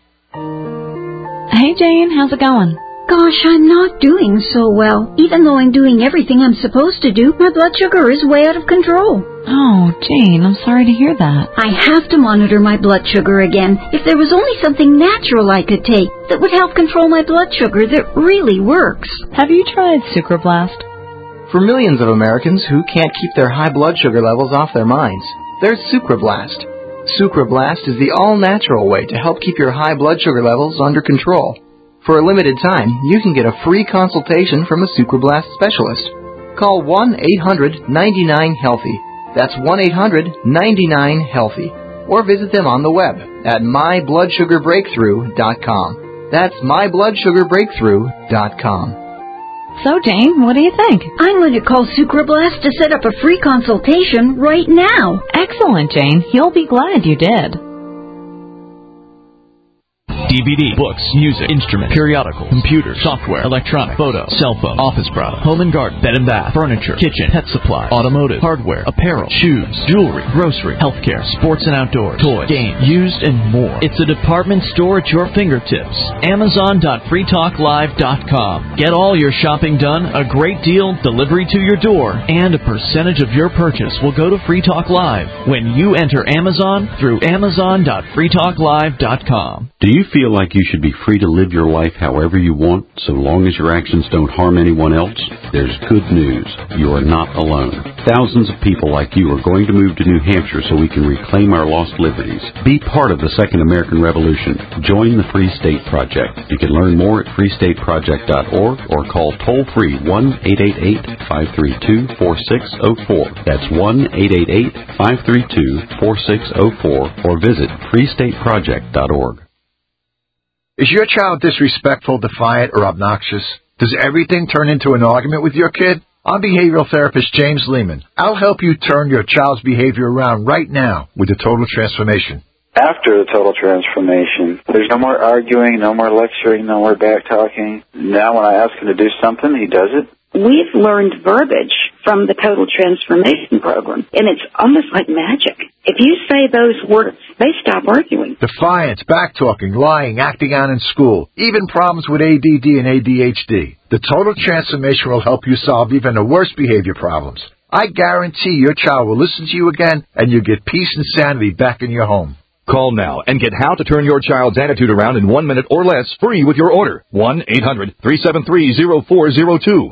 Hey, Jane. How's it going? Gosh, I'm not doing so well. Even though I'm doing everything I'm supposed to do, my blood sugar is way out of control. Oh, Jane, I'm sorry to hear that. I have to monitor my blood sugar again. If there was only something natural I could take that would help control my blood sugar that really works. Have you tried Sucroblast? For millions of Americans who can't keep their high blood sugar levels off their minds, there's Sucroblast. Sucroblast is the all-natural way to help keep your high blood sugar levels under control. For a limited time, you can get a free consultation from a Sucroblast specialist. Call 1-800-99-HEALTHY. That's 1-800-99-HEALTHY. Or visit them on the web at mybloodsugarbreakthrough.com. That's mybloodsugarbreakthrough.com. So, Jane, what do you think? I'm going to call Sucroblast to set up a free consultation right now. Excellent, Jane. He'll be glad you did. DVD, books, music, instruments, periodicals, computers, software, electronic, photo, cell phone, office product, home and garden, bed and bath, furniture, kitchen, pet supply, automotive, hardware, apparel, shoes, jewelry, grocery, healthcare, sports and outdoors, toys, games, used, and more. It's a department store at your fingertips. Amazon.freetalklive.com. Get all your shopping done, a great deal, delivery to your door, and a percentage of your purchase will go to Free Talk Live when you enter Amazon through Amazon.freetalklive.com. Do you feel like you should be free to live your life however you want, so long as your actions don't harm anyone else? There's good news. You are not alone. Thousands of people like you are going to move to New Hampshire so we can reclaim our lost liberties. Be part of the Second American Revolution. Join the Free State Project. You can learn more at freestateproject.org or call toll-free 1-888-532-4604. That's 1-888-532-4604 or visit freestateproject.org. Is your child disrespectful, defiant, or obnoxious? Does everything turn into an argument with your kid? I'm behavioral therapist James Lehman. I'll help you turn your child's behavior around right now with the Total Transformation. After the Total Transformation, there's no more arguing, no more lecturing, no more back-talking. Now when I ask him to do something, he does it. We've learned verbiage from the Total Transformation Program, and it's almost like magic. If you say those words, they stop arguing. Defiance, backtalking, lying, acting out in school, even problems with ADD and ADHD. The Total Transformation will help you solve even the worst behavior problems. I guarantee your child will listen to you again, and you'll get peace and sanity back in your home. Call now and get How to Turn Your Child's Attitude Around in 1 minute or less free with your order. 1-800-373-0402.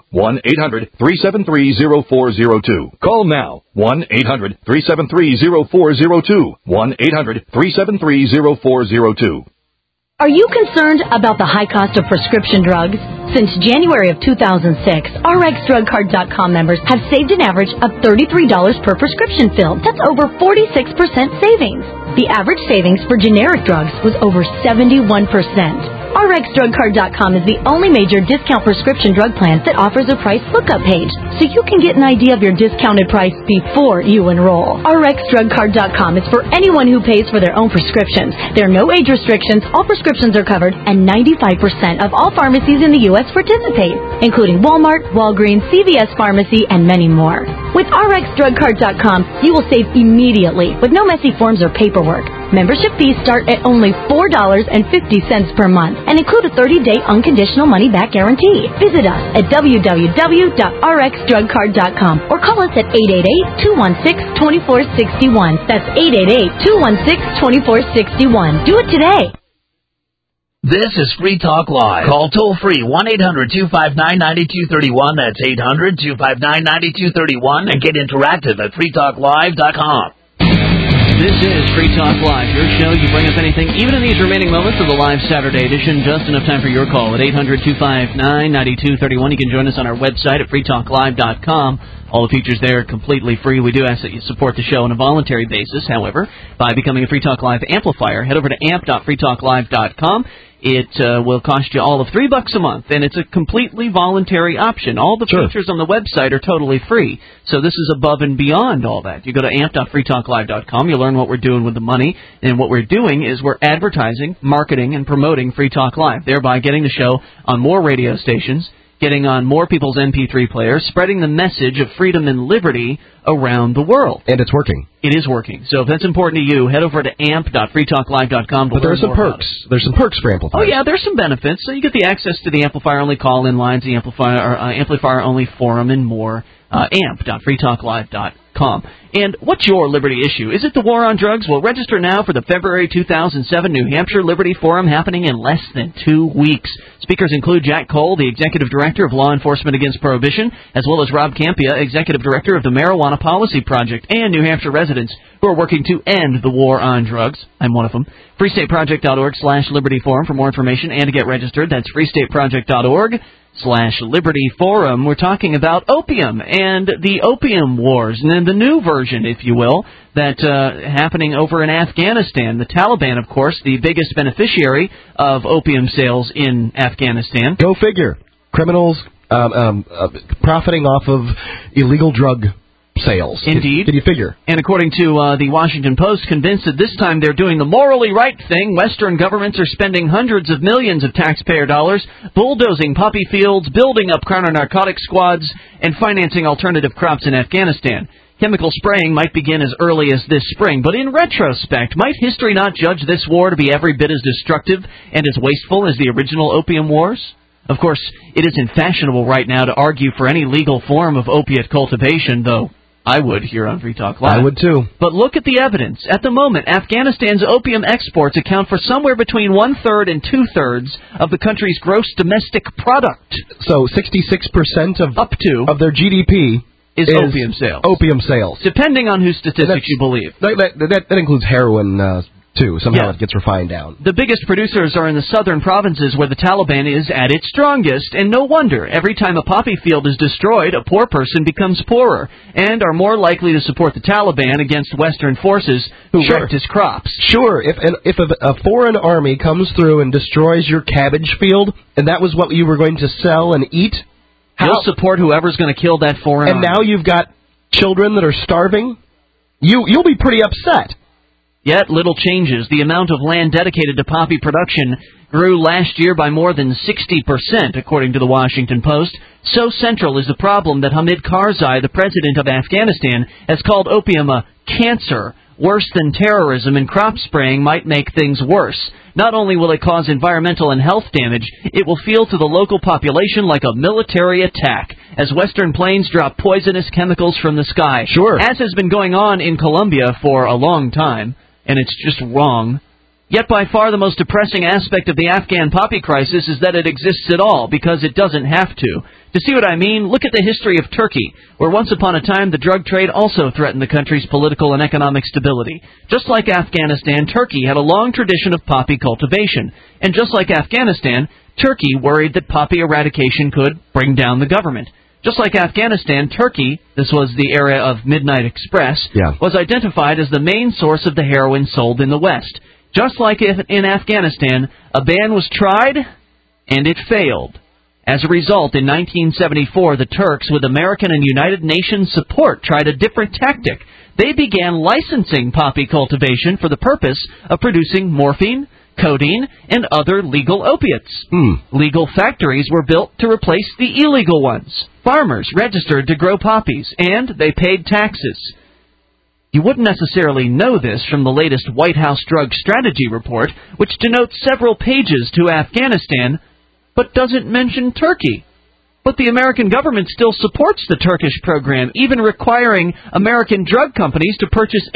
1-800-373-0402. Call now. 1-800-373-0402. 1-800-373-0402. Are you concerned about the high cost of prescription drugs? Since January of 2006, RxDrugCard.com members have saved an average of $33 per prescription fill. That's over 46% savings. The average savings for generic drugs was over 71%. RxDrugCard.com is the only major discount prescription drug plan that offers a price lookup page, so you can get an idea of your discounted price before you enroll. RxDrugCard.com is for anyone who pays for their own prescriptions. There are no age restrictions, all prescriptions are covered, and 95% of all pharmacies in the U.S. participate, including Walmart, Walgreens, CVS Pharmacy, and many more. With RxDrugCard.com, you will save immediately with no messy forms or paperwork. Membership fees start at only $4.50 per month and include a 30-day unconditional money-back guarantee. Visit us at www.rxdrugcard.com or call us at 888-216-2461. That's 888-216-2461. Do it today. This is Free Talk Live. Call toll-free 1-800-259-9231. That's 800-259-9231. And get interactive at freetalklive.com. This is Free Talk Live, your show. You bring up anything, even in these remaining moments of the live Saturday edition. Just enough time for your call at 800-259-9231. You can join us on our website at freetalklive.com. All the features there are completely free. We do ask that you support the show on a voluntary basis, however, by becoming a Free Talk Live amplifier. Head over to amp.freetalklive.com. It will cost you all of $3 a month, and it's a completely voluntary option. All the features on the website are totally free, so this is above and beyond all that. You go to amp.freetalklive.com, you'll learn what we're doing with the money, and what we're doing is we're advertising, marketing, and promoting Free Talk Live, thereby getting the show on more radio stations, getting on more people's MP3 players, spreading the message of freedom and liberty around the world. And it's working. It is working. So if that's important to you, head over to amp.freetalklive.com to But there are learn some more perks. There's some perks for amplifiers. Oh, yeah, there's some benefits. So you get the access to the amplifier-only call-in lines, the amplifier-only forum, and more. amp.freetalklive.com. And what's your liberty issue? Is it the war on drugs? Well, register now for the February 2007 New Hampshire Liberty Forum happening in less than 2 weeks. Speakers include Jack Cole, the Executive Director of Law Enforcement Against Prohibition, as well as Rob Campia, Executive Director of the Marijuana Policy Project, and New Hampshire residents who are working to end the war on drugs. I'm one of them. freestateproject.org/Liberty Forum for more information and to get registered. That's freestateproject.org/Liberty Forum. We're talking about opium and the opium wars, and then the new version, if you will, that happening over in Afghanistan. The Taliban, of course, the biggest beneficiary of opium sales in Afghanistan. Go figure. Criminals profiting off of illegal drug sales. Indeed. Can you figure? And according to the Washington Post, convinced that this time they're doing the morally right thing, Western governments are spending hundreds of millions of taxpayer dollars bulldozing poppy fields, building up counter-narcotic squads, and financing alternative crops in Afghanistan. Chemical spraying might begin as early as this spring, but in retrospect, might history not judge this war to be every bit as destructive and as wasteful as the original opium wars? Of course, it isn't fashionable right now to argue for any legal form of opiate cultivation, though I would here on Free Talk Live. I would too. But look at the evidence. At the moment, Afghanistan's opium exports account for somewhere between 1/3 and 2/3 of the country's gross domestic product. So 66% of their GDP is opium sales. Opium sales. Depending on whose statistics you believe. That includes heroin too. Somehow it gets refined down. The biggest producers are in the southern provinces where the Taliban is at its strongest, and no wonder. Every time a poppy field is destroyed, a poor person becomes poorer, and are more likely to support the Taliban against Western forces who wrecked his crops. Sure, if a foreign army comes through and destroys your cabbage field, and that was what you were going to sell and eat, you'll support whoever's going to kill that foreign army. And now you've got children that are starving? You'll be pretty upset. Yet little changes. The amount of land dedicated to poppy production grew last year by more than 60%, according to the Washington Post. So central is the problem that Hamid Karzai, the president of Afghanistan, has called opium a cancer. Worse than terrorism, and crop spraying might make things worse. Not only will it cause environmental and health damage, it will feel to the local population like a military attack, as Western planes drop poisonous chemicals from the sky. Sure. As has been going on in Colombia for a long time, and it's just wrong. Yet by far the most depressing aspect of the Afghan poppy crisis is that it exists at all, because it doesn't have to. To see what I mean, look at the history of Turkey, where once upon a time the drug trade also threatened the country's political and economic stability. Just like Afghanistan, Turkey had a long tradition of poppy cultivation. And just like Afghanistan, Turkey worried that poppy eradication could bring down the government. Just like Afghanistan, Turkey, this was the era of Midnight Express, was identified as the main source of the heroin sold in the West. Just like in Afghanistan, a ban was tried, and it failed. As a result, in 1974, the Turks, with American and United Nations support, tried a different tactic. They began licensing poppy cultivation for the purpose of producing morphine, codeine, and other legal opiates. Legal factories were built to replace the illegal ones. Farmers registered to grow poppies, and they paid taxes. You wouldn't necessarily know this from the latest White House Drug Strategy Report, which denotes several pages to Afghanistan, but doesn't mention Turkey. But the American government still supports the Turkish program, even requiring American drug companies to purchase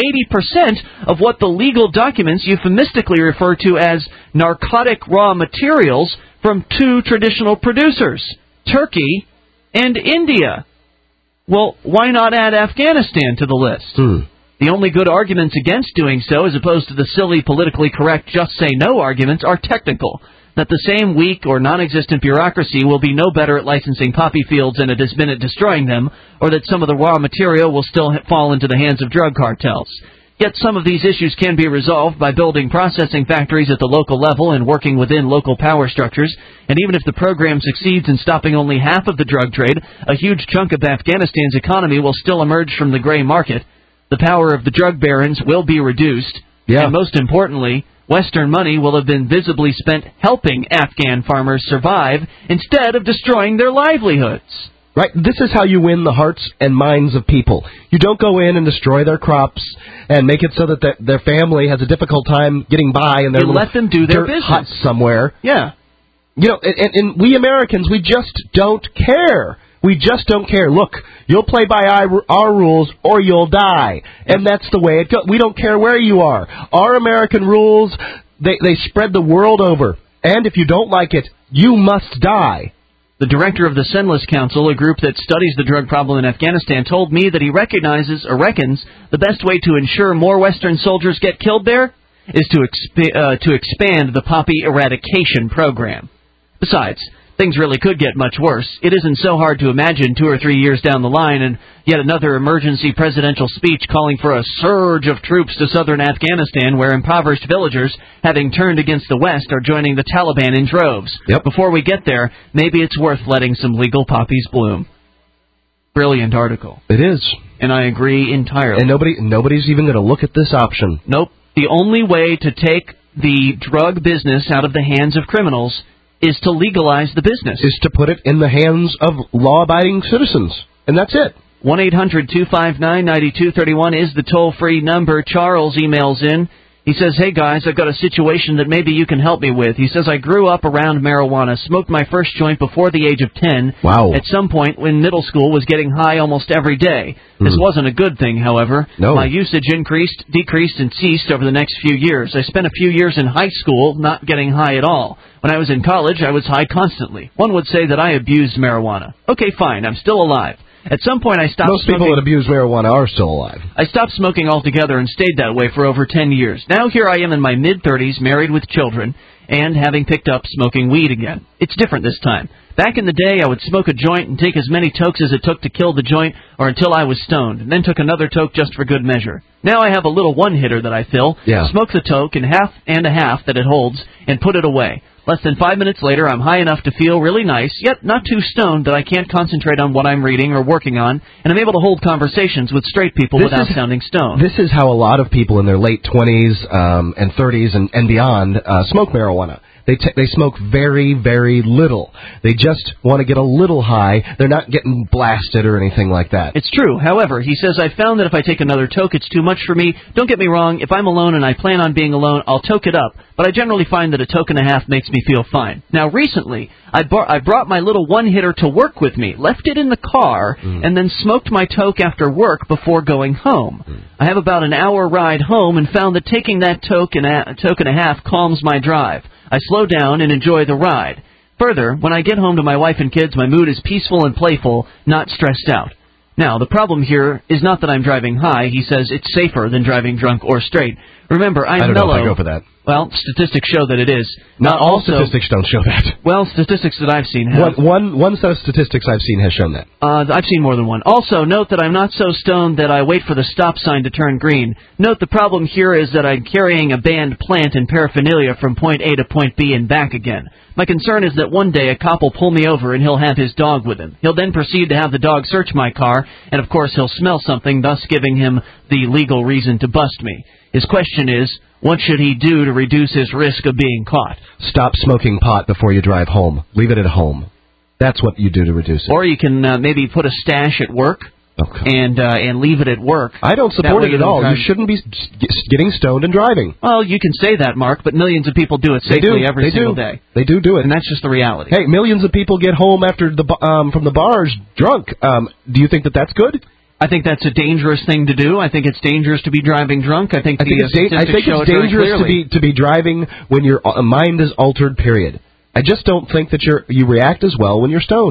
80% of what the legal documents euphemistically refer to as narcotic raw materials from two traditional producers, Turkey and India. Well, why not add Afghanistan to the list? The only good arguments against doing so, as opposed to the silly, politically correct just-say-no arguments, are technical. That the same weak or non-existent bureaucracy will be no better at licensing poppy fields than it has been at destroying them, or that some of the raw material will still fall into the hands of drug cartels. Yet some of these issues can be resolved by building processing factories at the local level and working within local power structures. And even if the program succeeds in stopping only half of the drug trade, a huge chunk of Afghanistan's economy will still emerge from the gray market. The power of the drug barons will be reduced. And most importantly, Western money will have been visibly spent helping Afghan farmers survive instead of destroying their livelihoods. Right? This is how you win the hearts and minds of people. You don't go in and destroy their crops and make it so that their family has a difficult time getting by in their little let them do their business hut somewhere. Yeah. You know, and we Americans, we just don't care. We just don't care. Look, you'll play by our rules or you'll die. And that's the way it goes. We don't care where you are. Our American rules, they spread the world over. And if you don't like it, you must die. The director of the Senless Council, a group that studies the drug problem in Afghanistan, told me that he reckons the best way to ensure more Western soldiers get killed there is to expand the poppy eradication program. Besides, things really could get much worse. It isn't so hard to imagine 2 or 3 years down the line and yet another emergency presidential speech calling for a surge of troops to southern Afghanistan where impoverished villagers, having turned against the West, are joining the Taliban in droves. Before we get there, maybe it's worth letting some legal poppies bloom. Brilliant article. It is. And I agree entirely. And nobody's even going to look at this option. Nope. The only way to take the drug business out of the hands of criminals is to legalize the business. Is to put it in the hands of law-abiding citizens. And that's it. 1-800-259-9231 is the toll-free number. Charles emails in. He says, hey guys, I've got a situation that maybe you can help me with. He says, I grew up around marijuana, smoked my first joint before the age of 10. Wow. At some point when middle school was getting high almost every day. This wasn't a good thing, however. No. My usage decreased and ceased over the next few years. I spent a few years in high school not getting high at all. When I was in college, I was high constantly. One would say that I abused marijuana. Okay, fine, I'm still alive. At some point, I stopped Most smoking. people that abuse marijuana are still alive. I stopped smoking altogether and stayed that way for over 10 years. Now here I am in my mid-30s, married with children, and having picked up smoking weed again. It's different this time. Back in the day, I would smoke a joint and take as many tokes as it took to kill the joint or until I was stoned, and then took another toke just for good measure. Now I have a little one-hitter that I fill, smoke the toke in half and a half that it holds, and put it away. Less than 5 minutes later, I'm high enough to feel really nice, yet not too stoned that I can't concentrate on what I'm reading or working on, and I'm able to hold conversations with straight people without sounding stoned. This is how a lot of people in their late 20s and 30s and beyond smoke marijuana. They smoke very, very little. They just want to get a little high. They're not getting blasted or anything like that. It's true. However, he says, I found that if I take another toke, it's too much for me. Don't get me wrong. If I'm alone and I plan on being alone, I'll toke it up. But I generally find that a toke and a half makes me feel fine. Now, recently, I brought my little one-hitter to work with me, left it in the car, and then smoked my toke after work before going home. I have about an hour ride home and found that taking that toke and a half calms my drive. I slow down and enjoy the ride. Further, when I get home to my wife and kids, my mood is peaceful and playful, not stressed out. Now, the problem here is not that I'm driving high. He says it's safer than driving drunk or straight. Remember, I'm mellow. I don't know if I go for that. Well, statistics show that it is. Not all statistics don't show that. Well, statistics that I've seen have. One set of statistics I've seen has shown that. I've seen more than one. Also, note that I'm not so stoned that I wait for the stop sign to turn green. Note the problem here is that I'm carrying a banned plant and paraphernalia from point A to point B and back again. My concern is that one day a cop will pull me over and he'll have his dog with him. He'll then proceed to have the dog search my car, and of course he'll smell something, thus giving him the legal reason to bust me. His question is, what should he do to reduce his risk of being caught? Stop smoking pot before you drive home. Leave it at home. That's what you do to reduce it. Or you can maybe put a stash at work. And leave it at work. I don't support it at all. You shouldn't be getting stoned and driving. Well, you can say that, Mark, but millions of people do it safely every single day. They do it. And that's just the reality. Hey, millions of people get home after from the bars drunk. Do you think that that's good? I think that's a dangerous thing to do. I think it's dangerous to be driving drunk. I think it's dangerous to be driving when your mind is altered, period. I just don't think that you react as well when you're stoned.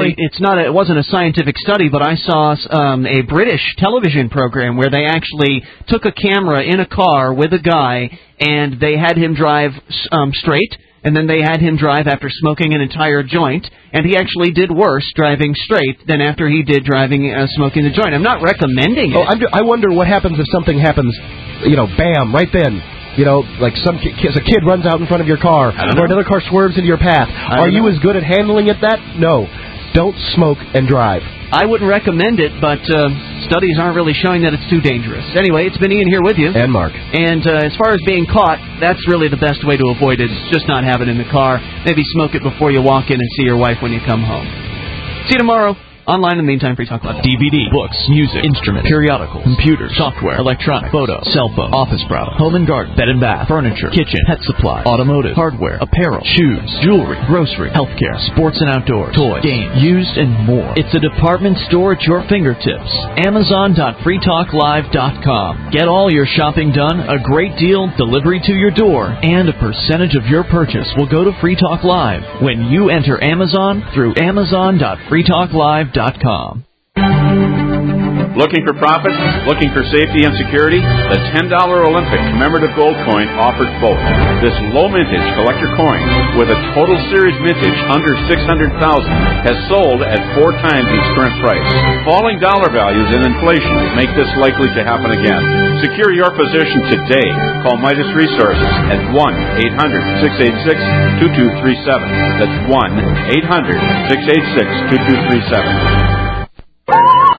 It wasn't a scientific study, but I saw a British television program where they actually took a camera in a car with a guy, and they had him drive straight, and then they had him drive after smoking an entire joint, and he actually did worse driving straight than after he did smoking the joint. I'm not recommending it. I wonder what happens if something happens, bam, right then. Like a kid runs out in front of your car, or another car swerves into your path. Are you as good at handling it that? No. Don't smoke and drive. I wouldn't recommend it, but studies aren't really showing that it's too dangerous. Anyway, it's been Ian here with you. And Mark. And as far as being caught, that's really the best way to avoid it. It's just not have it in the car. Maybe smoke it before you walk in and see your wife when you come home. See you tomorrow. Online in the meantime, Free Talk Live. DVD, books, music, instruments, periodicals, computers, software, electronic, photo, cell phone, office product, home and garden, bed and bath, furniture, kitchen, pet supply, automotive, hardware, apparel, shoes, jewelry, grocery, healthcare, sports and outdoors, toys, games, used, and more. It's a department store at your fingertips. Amazon.freetalklive.com. Get all your shopping done, a great deal, delivery to your door, and a percentage of your purchase will go to Free Talk Live when you enter Amazon through Amazon.freetalklive.com. Looking for profits? Looking for safety and security? The $10 Olympic commemorative gold coin offered both. This low mintage collector coin with a total series mintage under $600,000 has sold at 4 times its current price. Falling dollar values and inflation make this likely to happen again. Secure your position today. Call Midas Resources at 1-800-686-2237. That's 1-800-686-2237.